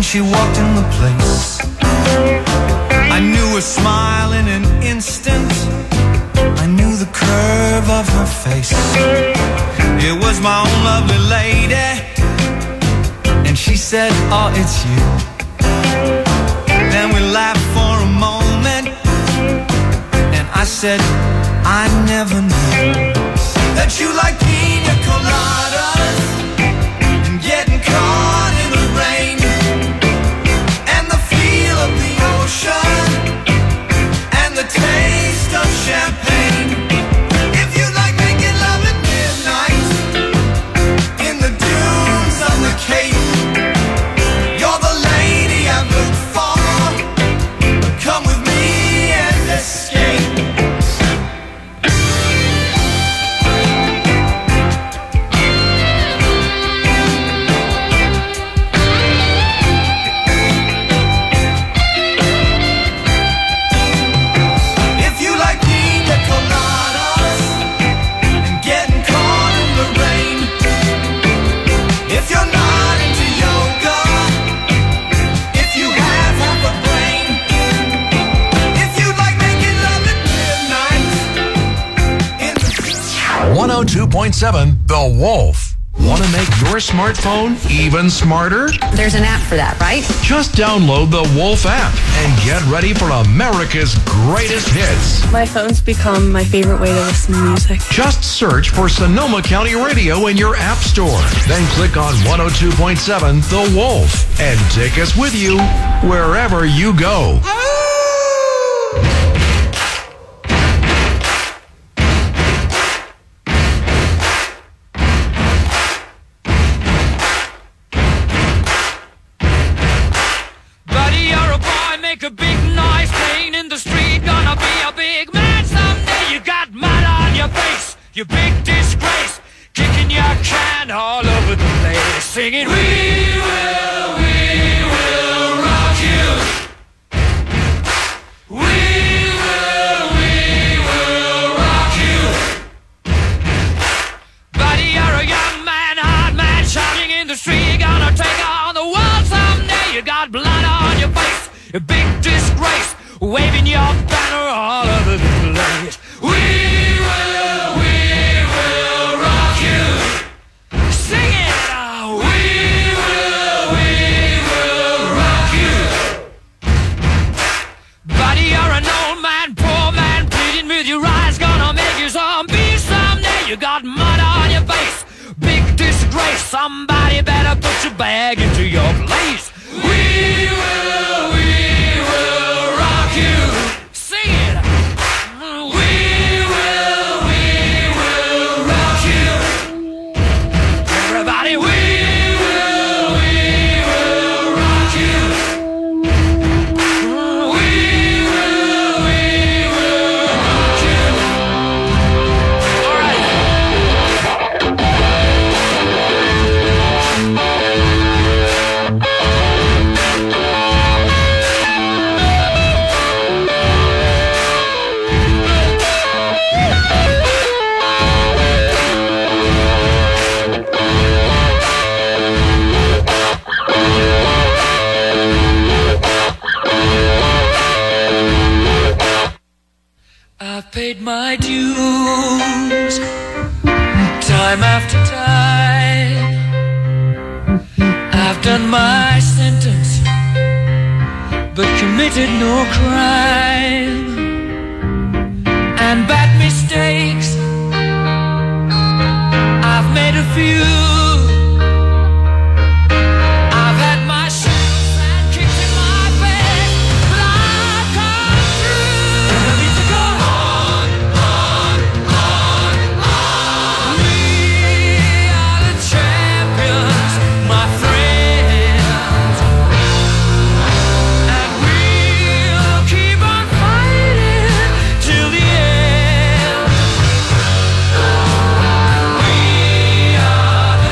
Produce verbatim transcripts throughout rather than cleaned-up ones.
she walked in the place, I knew her smile in an instant. I knew the curve of her face. It was my own lovely lady. And she said, oh, it's you. Then we laughed for a moment, and I said, I never knew that you like pina coladas and getting caught in the rain and the feel of the ocean and the taste of champagne. If you like making love at midnight in the dunes of the Cape, you're the lady I've looked for. Come with me and escape. one oh two point seven The Wolf. Want to make your smartphone even smarter? There's an app for that, right? Just download the Wolf app and get ready for America's greatest hits. My phone's become my favorite way to listen to music. Just search for Sonoma County Radio in your app store. Then click on one oh two point seven The Wolf and take us with you wherever you go. Make a big noise playing in the street. Gonna be a big man someday. You got mud on your face, you big disgrace. Kicking your can all over the place, singing, we will, we will rock you. We will, we will rock you. Buddy, you're a young man, hard man, shouting in the street. Gonna take on the world someday. You got blood on your face, a big disgrace, waving your banner all over the place. We will, we will rock you. Sing it out. We will, we will rock you. Buddy, you're an old man, poor man, pleading with your eyes. Gonna make you zombie someday. You got mud on your face, big disgrace. Somebody better put your bag into your place. We will, we will rock you. Sing it. We will, we will rock you. Everybody, we will, we will rock you. We will, we will rock you. All right. I've paid my dues time after time. I've done my sentence, but committed no crime. And bad mistakes, I've made a few. I've had my shadows and kicks in my face, but I've come through. I need to go on, on, on, on. We are the champions, my friends, and we'll keep on fighting till the end. We are the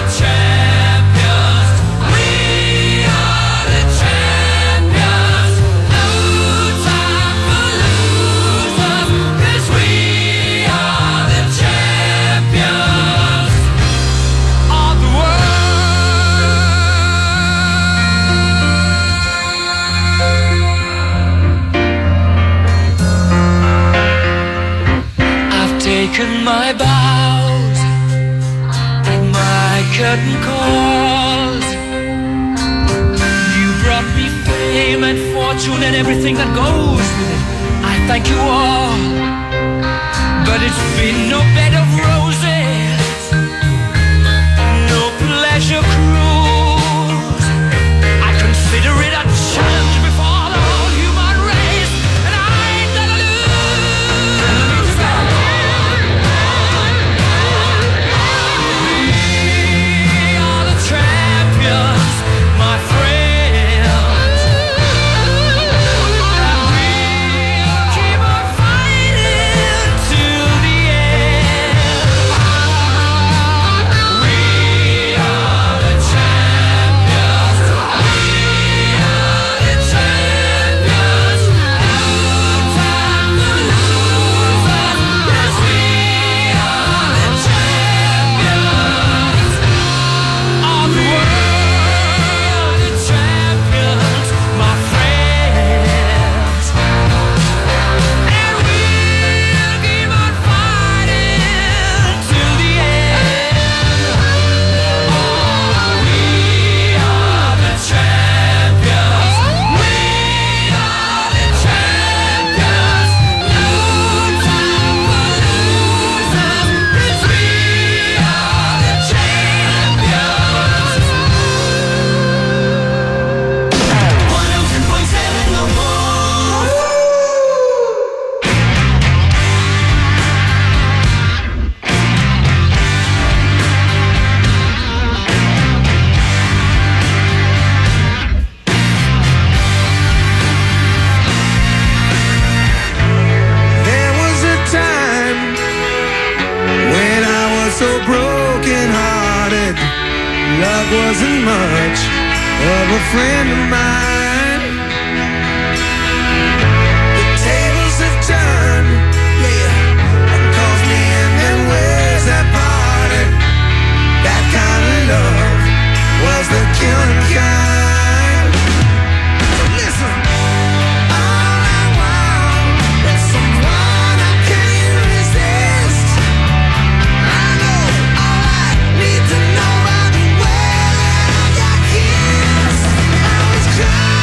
my bows, my curtain calls. You brought me fame and fortune and everything that goes with it. I thank you all, but it's been no bed of roses, no pleasure cruise. I consider it a challenge before the whole human race, and I ain't gonna lose. We are the champions, my friends, and we'll keep on fighting till the end. We are the champions, we are the champions. No time for losers, 'cause we are the champions of the world, the champions, my friends. And we'll keep on fighting till the end. Oh, we are the champions. We are the champions. No time for losers, 'cause we are the champions. one oh two point seven no more. There was a time when I was so broken hearted. Love wasn't much of a friend of mine. The tables have turned, yeah, and caused me and then ways that parted. That kind of love was the killing kind. So listen. All I want is someone I can't resist. I know all I need to know by the way that I got kissed. I was crying.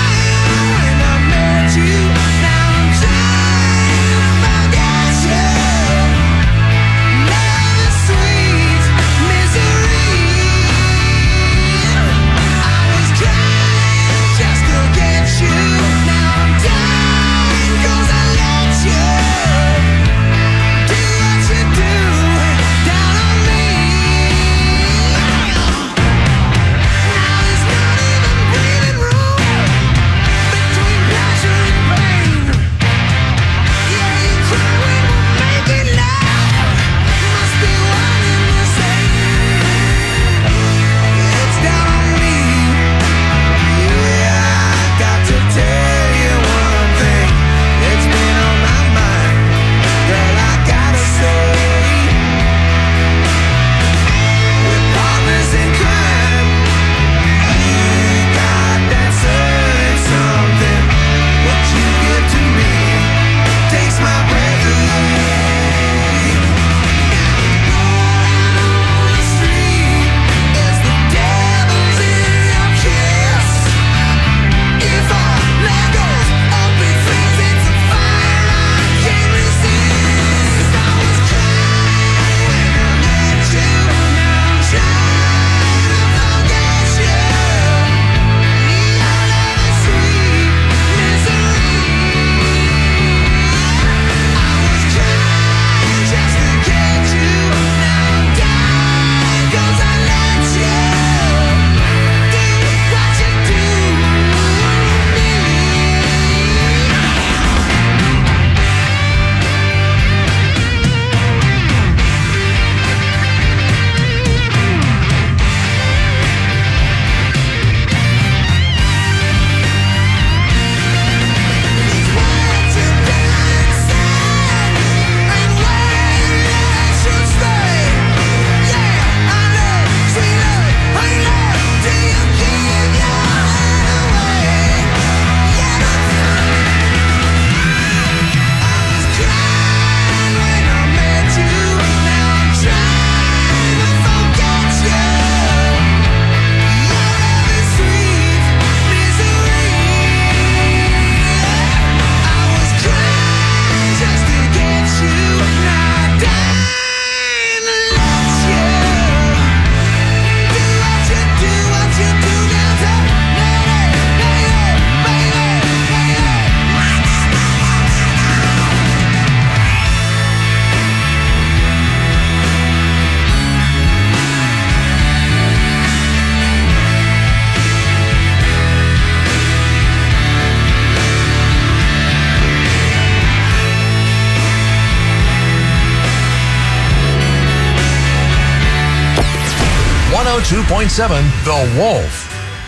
oh two point seven The Wolf.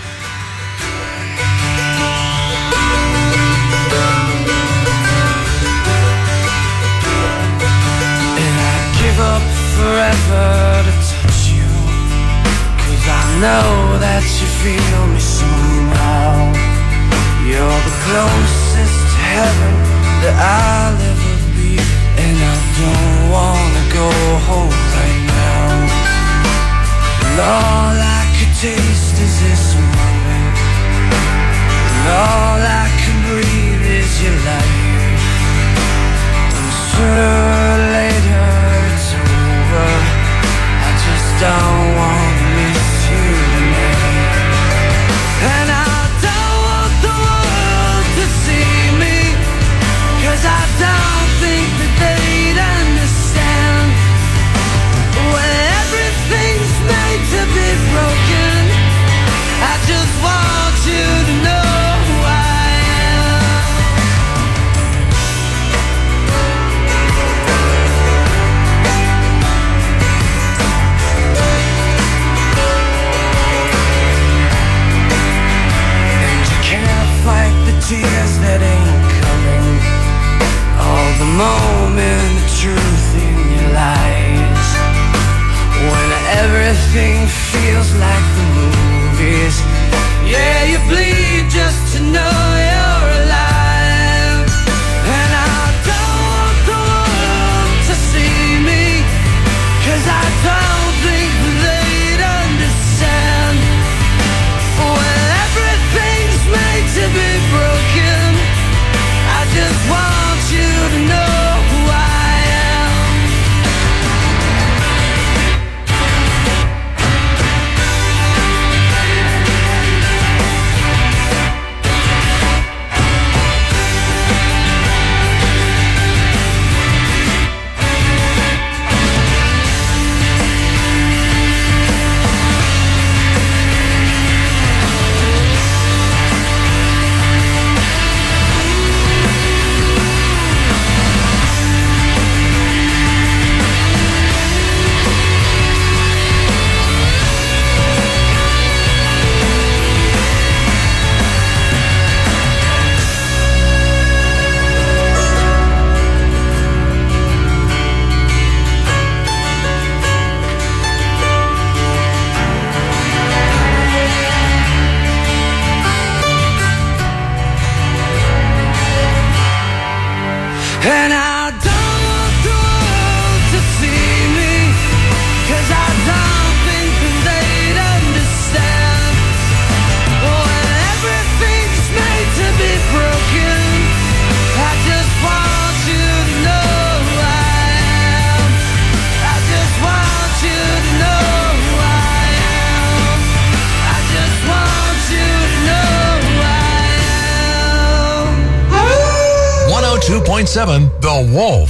Up forever to touch you, 'cause I know that you feel me somehow. You're the closest to heaven that I'll ever be, and I don't wanna go home right now. And all I could taste is this moment, and all I can breathe is your light. And sooner or later I just don't want to miss you tonight. And I don't want the world to see me, 'cause I don't think that they'd understand. When everything's made to be broken, I just want you to know who I am. Fight the tears that ain't coming, all the moment of truth in your lies. When everything feels like the movies, yeah, you bleed just to know you're alive. And I don't want the world to see me, 'cause I don't think they'd understand. When everything's made to be broken, I just want you to know who I am. And I don't want the world to see me, 'cause I don't think that they'd understand. When everything's made to be broken, I just want you to know who I am. I just want you to know who I am. I just want you to know who I am. one oh two point seven The Wolf.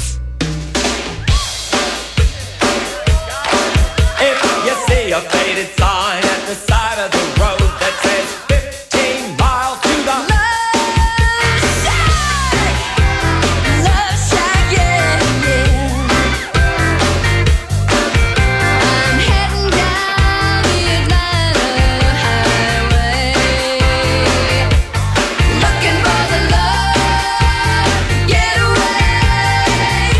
If you see a faded sign at the side of the road that says fifteen miles to the Love Shack, Love Shack, yeah, yeah. I'm heading down the Atlanta highway, looking for the love getaway.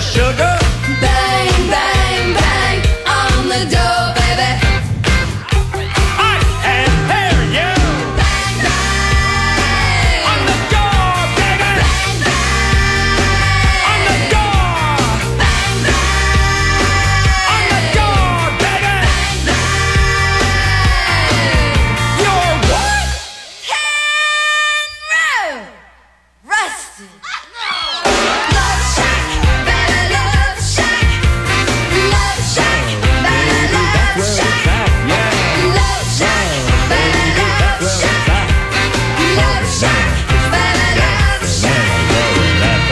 sugar. Bang, bang, bang on the door, baby. I can hear you. Bang, bang On the door, baby. bang, bang On the door. bang, bang On the door, baby. You're what? Henry Rusted. Love Shack, baby, Love Shack. Love Shack, baby, Love Shack. Love Shack, baby, Love Shack. Love Shack, baby, Love Shack.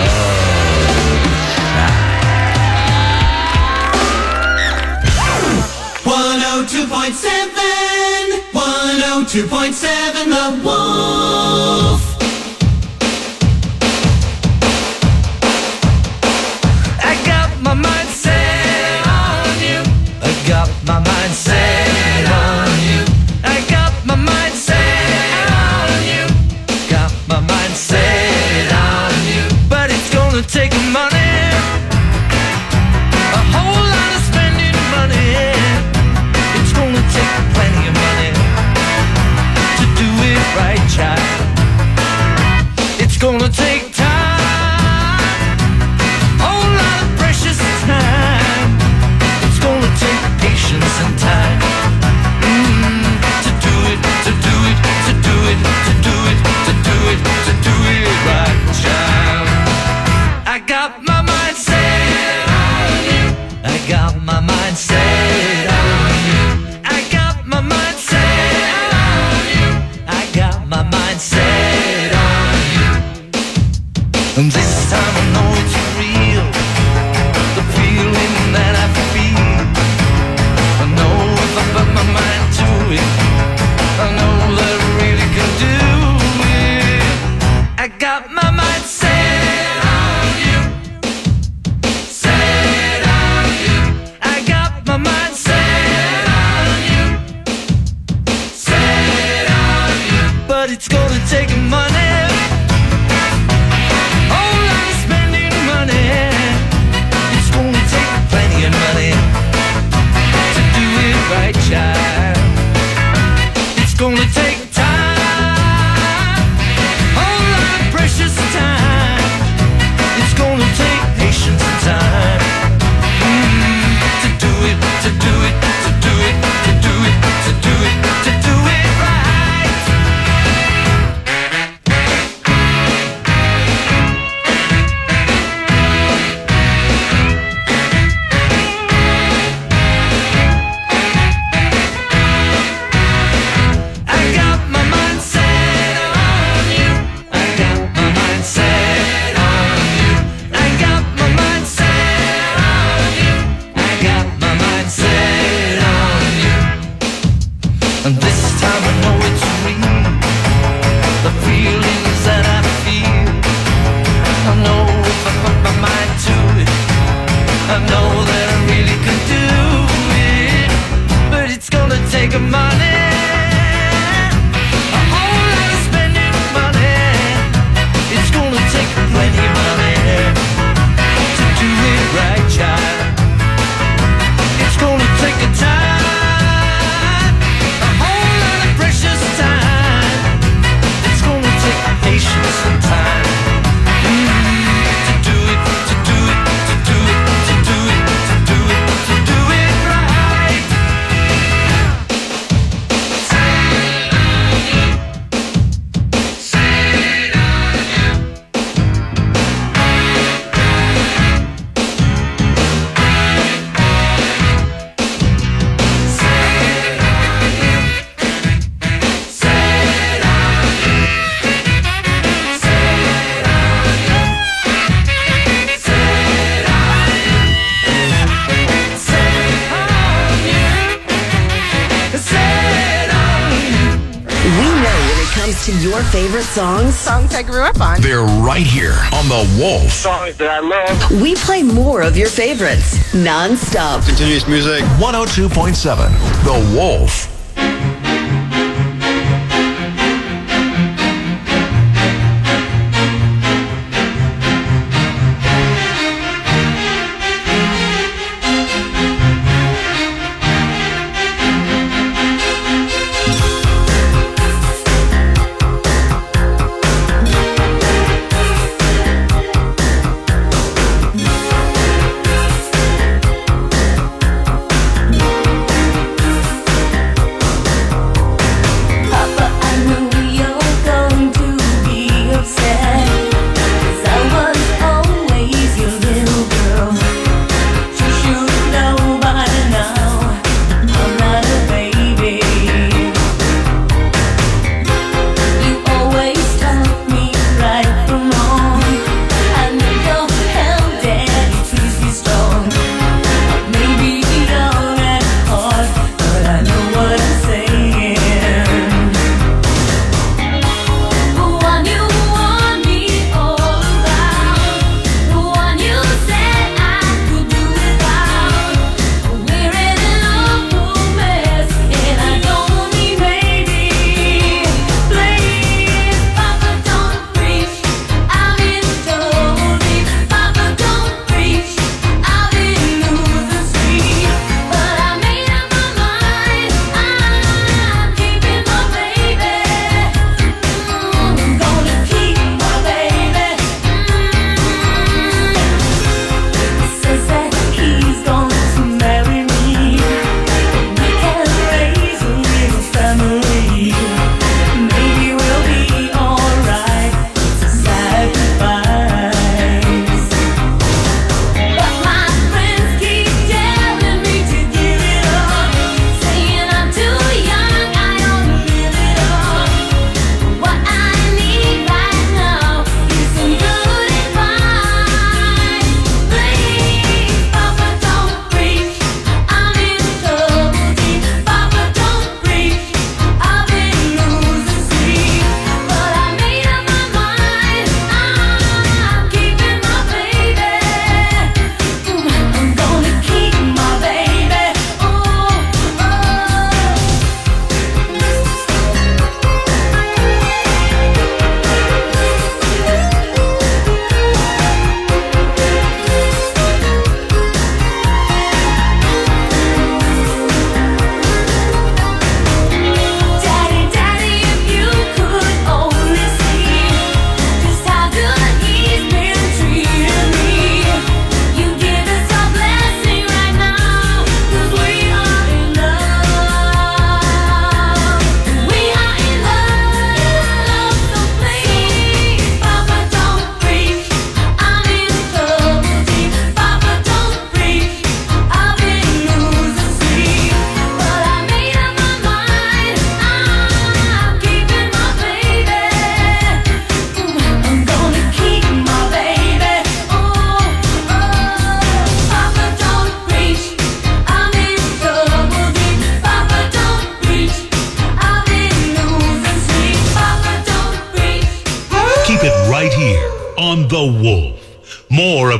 one oh two point seven, one oh two point seven, The Wolf. I got my mind set on you. I got my mind set on you. I got my mind set on you. Got my mind set on you. But it's gonna take money. A whole lot of spending money. It's gonna take plenty of money to do it right, child. It's gonna take time. Whole lot of precious time. It's gonna take patience and time mm, to do it, to do it, to do it, to do it, to do it, to do it right, child. I got my mind set on you. I got my mind set on you. I got my mind set on you. I got my mind set on you. And this time I know it's real. The feeling that I feel. I know if I put my mind to it, I know that I really can do it. I got my mind set on you. Set on you. I got my mind set on you. Set on you. But it's gonna take money. Whole lot of spending money. It's gonna take plenty of money to do it right, child. It's gonna take time. Whole lot of precious time. It's gonna take patience and time mm, to do it, to do it, to do it, to do it, to do it, to do it right. I got my mind set on you. I got my mind set on you. I got my mind set on you. I got my mind set on you. And this time I know it's real. The feelings that I feel. I know if I put my mind to it, I know that I really can do it. But it's gonna take money. A whole lot of spending money. It's gonna take plenty of money to do it right, child. It's gonna take a time. A whole lot of precious time. It's gonna take patience and time mm, to do it, to do it, to do it, to do it, to do it, to do it right. To your favorite songs, songs I grew up on. They're right here on The Wolf. Songs that I love. We play more of your favorites non-stop. Continuous music. one oh two point seven, The Wolf.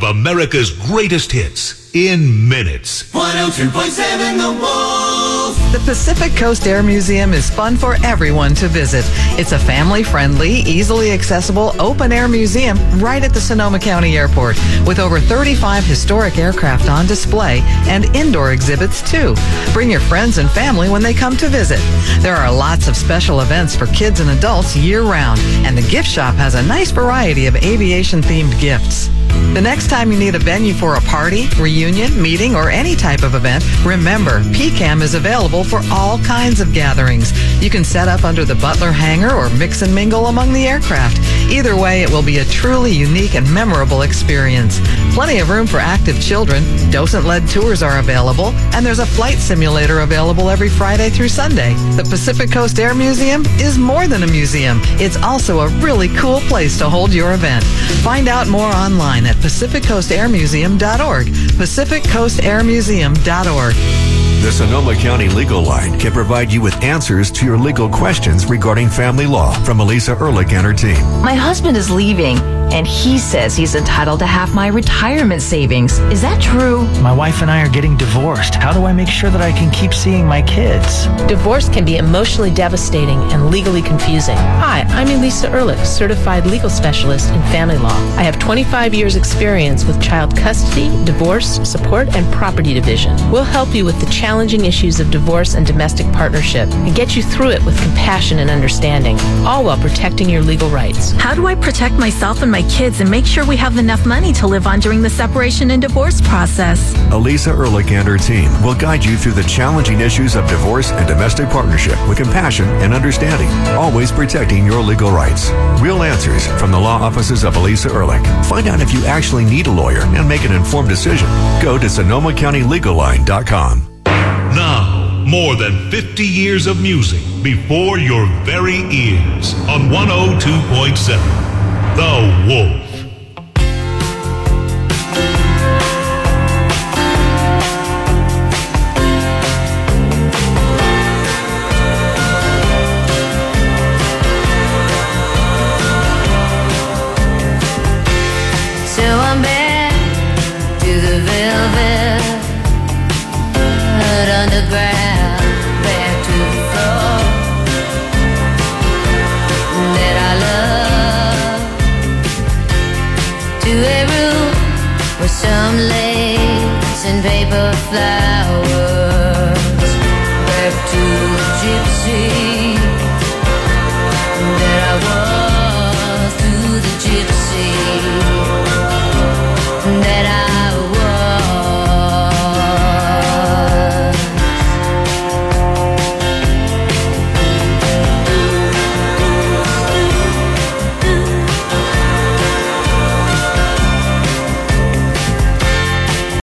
of America's greatest hits in minutes. one oh two point seven The Wolf. The Pacific Coast Air Museum is fun for everyone to visit. It's a family-friendly, easily accessible, open-air museum right at the Sonoma County Airport with over thirty-five historic aircraft on display and indoor exhibits too. Bring your friends and family when they come to visit. There are lots of special events for kids and adults year-round, and the gift shop has a nice variety of aviation-themed gifts. The next time you need a venue for a party, reunion, meeting, or any type of event, remember, P CAM is available for all kinds of gatherings. You can set up under the Butler hangar or mix and mingle among the aircraft. Either way, it will be a truly unique and memorable experience. Plenty of room for active children, docent-led tours are available, and there's a flight simulator available every Friday through Sunday. The Pacific Coast Air Museum is more than a museum. It's also a really cool place to hold your event. Find out more online at pacific coast air museum dot org. pacific coast air museum dot org. The Sonoma County Legal Line can provide you with answers to your legal questions regarding family law from Elisa Ehrlich and her team. My husband is leaving, and he says he's entitled to half my retirement savings. Is that true? My wife and I are getting divorced. How do I make sure that I can keep seeing my kids? Divorce can be emotionally devastating and legally confusing. Hi, I'm Elisa Ehrlich, certified legal specialist in family law. I have twenty-five years experience with child custody, divorce, support, and property division. We'll help you with the challenging issues of divorce and domestic partnership and get you through it with compassion and understanding, all while protecting your legal rights. How do I protect myself and my kids and make sure we have enough money to live on during the separation and divorce process? Elisa Ehrlich and her team will guide you through the challenging issues of divorce and domestic partnership with compassion and understanding, always protecting your legal rights. Real answers from the law offices of Elisa Ehrlich. Find out if you actually need a lawyer and make an informed decision. Go to sonoma county legal line dot com. Now, more than fifty years of music before your very ears on one oh two point seven The Wolf. So I'm back to the velvet underground, back to the floor that I love, to a room with some lace and paper flowers.